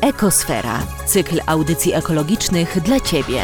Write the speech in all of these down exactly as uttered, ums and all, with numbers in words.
Ekosfera. Cykl audycji ekologicznych dla Ciebie.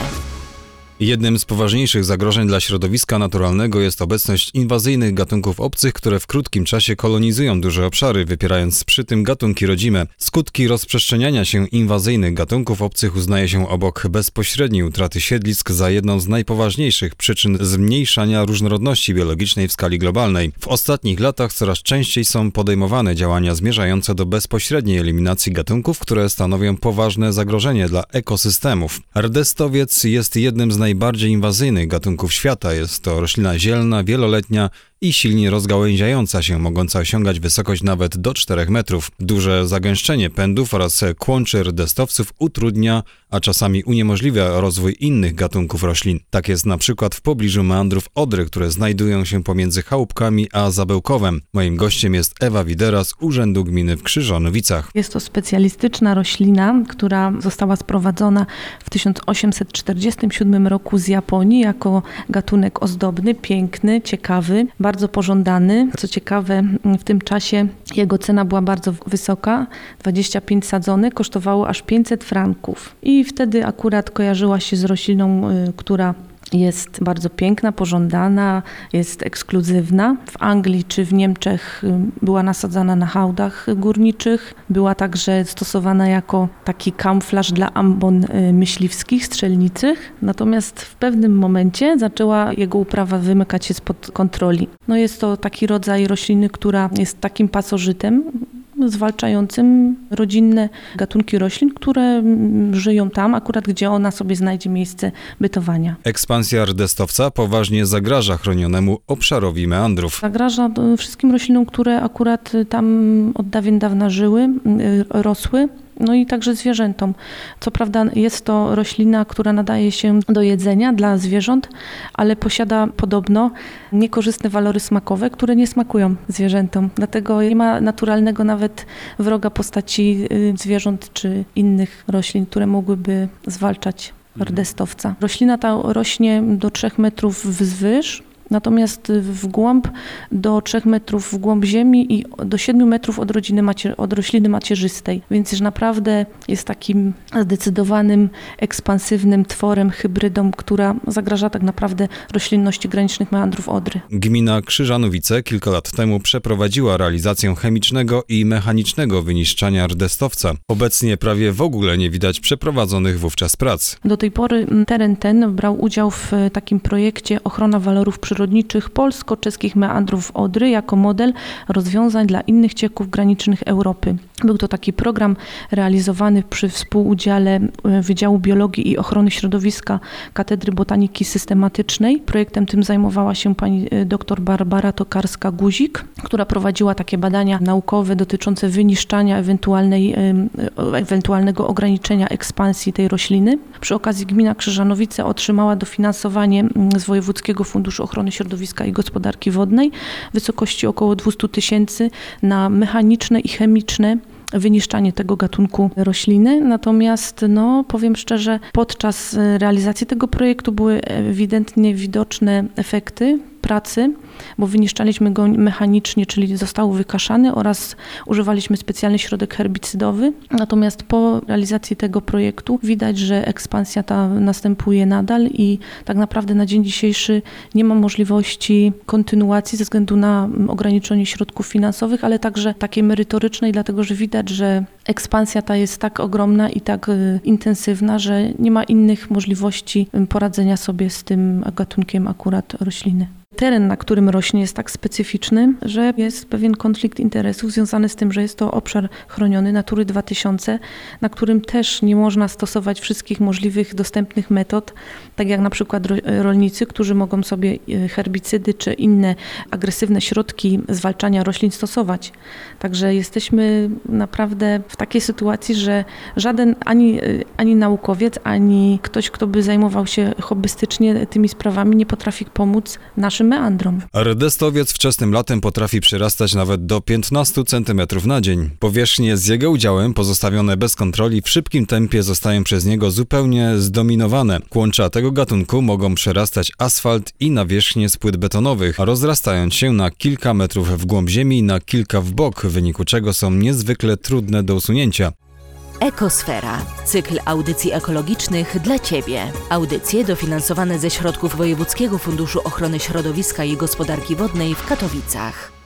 Jednym z poważniejszych zagrożeń dla środowiska naturalnego jest obecność inwazyjnych gatunków obcych, które w krótkim czasie kolonizują duże obszary, wypierając przy tym gatunki rodzime. Skutki rozprzestrzeniania się inwazyjnych gatunków obcych uznaje się obok bezpośredniej utraty siedlisk za jedną z najpoważniejszych przyczyn zmniejszania różnorodności biologicznej w skali globalnej. W ostatnich latach coraz częściej są podejmowane działania zmierzające do bezpośredniej eliminacji gatunków, które stanowią poważne zagrożenie dla ekosystemów. Rdestowiec jest jednym z najbardziej inwazyjnych gatunków świata. Jest to roślina zielna, wieloletnia i silnie rozgałęziająca się, mogąca osiągać wysokość nawet do czterech metrów. Duże zagęszczenie pędów oraz kłączy rdestowców utrudnia, a czasami uniemożliwia rozwój innych gatunków roślin. Tak jest na przykład w pobliżu meandrów Odry, które znajdują się pomiędzy Chałupkami a Zabełkowem. Moim gościem jest Ewa Widera z Urzędu Gminy w Krzyżanowicach. Jest to specjalistyczna roślina, która została sprowadzona w tysiąc osiemset czterdziestym siódmym roku z Japonii jako gatunek ozdobny, piękny, ciekawy, bardzo pożądany. Co ciekawe, w tym czasie jego cena była bardzo wysoka. dwadzieścia pięć sadzonek kosztowało aż pięćset franków. I wtedy akurat kojarzyła się z rośliną, która jest bardzo piękna, pożądana, jest ekskluzywna. W Anglii czy w Niemczech była nasadzana na hałdach górniczych. Była także stosowana jako taki kamuflaż dla ambon myśliwskich, strzelniczych. Natomiast w pewnym momencie zaczęła jego uprawa wymykać się spod kontroli. No jest to taki rodzaj rośliny, która jest takim pasożytem, zwalczającym rodzinne gatunki roślin, które żyją tam, akurat gdzie ona sobie znajdzie miejsce bytowania. Ekspansja rdestowca poważnie zagraża chronionemu obszarowi meandrów. Zagraża wszystkim roślinom, które akurat tam od dawien dawna żyły, rosły. No i także zwierzętom. Co prawda jest to roślina, która nadaje się do jedzenia dla zwierząt, ale posiada podobno niekorzystne walory smakowe, które nie smakują zwierzętom. Dlatego nie ma naturalnego nawet wroga postaci zwierząt czy innych roślin, które mogłyby zwalczać rdestowca. Roślina ta rośnie do trzech metrów wzwyż, natomiast w głąb do trzech metrów w głąb ziemi i do siedmiu metrów od, rodziny macie, od rośliny macierzystej. Więc już naprawdę jest takim zdecydowanym, ekspansywnym tworem, hybrydą, która zagraża tak naprawdę roślinności granicznych meandrów Odry. Gmina Krzyżanowice kilka lat temu przeprowadziła realizację chemicznego i mechanicznego wyniszczania rdestowca. Obecnie prawie w ogóle nie widać przeprowadzonych wówczas prac. Do tej pory teren ten brał udział w takim projekcie Ochrona walorów przyrodniczych polsko-czeskich meandrów Odry jako model rozwiązań dla innych cieków granicznych Europy. Był to taki program realizowany przy współudziale Wydziału Biologii i Ochrony Środowiska Katedry Botaniki Systematycznej. Projektem tym zajmowała się pani dr Barbara Tokarska-Guzik, która prowadziła takie badania naukowe dotyczące wyniszczania ewentualnej, ewentualnego ograniczenia ekspansji tej rośliny. Przy okazji gmina Krzyżanowice otrzymała dofinansowanie z Wojewódzkiego Funduszu Ochrony Środowiska i Gospodarki Wodnej w wysokości około dwieście tysięcy na mechaniczne i chemiczne wyniszczanie tego gatunku rośliny. Natomiast no, powiem szczerze, podczas realizacji tego projektu były ewidentnie widoczne efekty pracy, bo wyniszczaliśmy go mechanicznie, czyli został wykaszany oraz używaliśmy specjalny środek herbicydowy. Natomiast po realizacji tego projektu widać, że ekspansja ta następuje nadal i tak naprawdę na dzień dzisiejszy nie ma możliwości kontynuacji ze względu na ograniczenie środków finansowych, ale także takiej merytorycznej, dlatego że widać, że ekspansja ta jest tak ogromna i tak intensywna, że nie ma innych możliwości poradzenia sobie z tym gatunkiem akurat rośliny. Teren, na którym rośnie, jest tak specyficzny, że jest pewien konflikt interesów związany z tym, że jest to obszar chroniony Natury dwa tysiące, na którym też nie można stosować wszystkich możliwych dostępnych metod, tak jak na przykład rolnicy, którzy mogą sobie herbicydy czy inne agresywne środki zwalczania roślin stosować. Także jesteśmy naprawdę w takiej sytuacji, że żaden ani, ani naukowiec, ani ktoś, kto by zajmował się hobbystycznie tymi sprawami, nie potrafi pomóc naszym meandrom. Rdestowiec wczesnym latem potrafi przyrastać nawet do piętnastu centymetrów na dzień. Powierzchnie z jego udziałem pozostawione bez kontroli w szybkim tempie zostają przez niego zupełnie zdominowane. Kłącza tego gatunku mogą przerastać asfalt i nawierzchnię z płyt betonowych, rozrastając się na kilka metrów w głąb ziemi i na kilka w bok, w wyniku czego są niezwykle trudne do usunięcia. Ekosfera. Cykl audycji ekologicznych dla Ciebie. Audycje dofinansowane ze środków Wojewódzkiego Funduszu Ochrony Środowiska i Gospodarki Wodnej w Katowicach.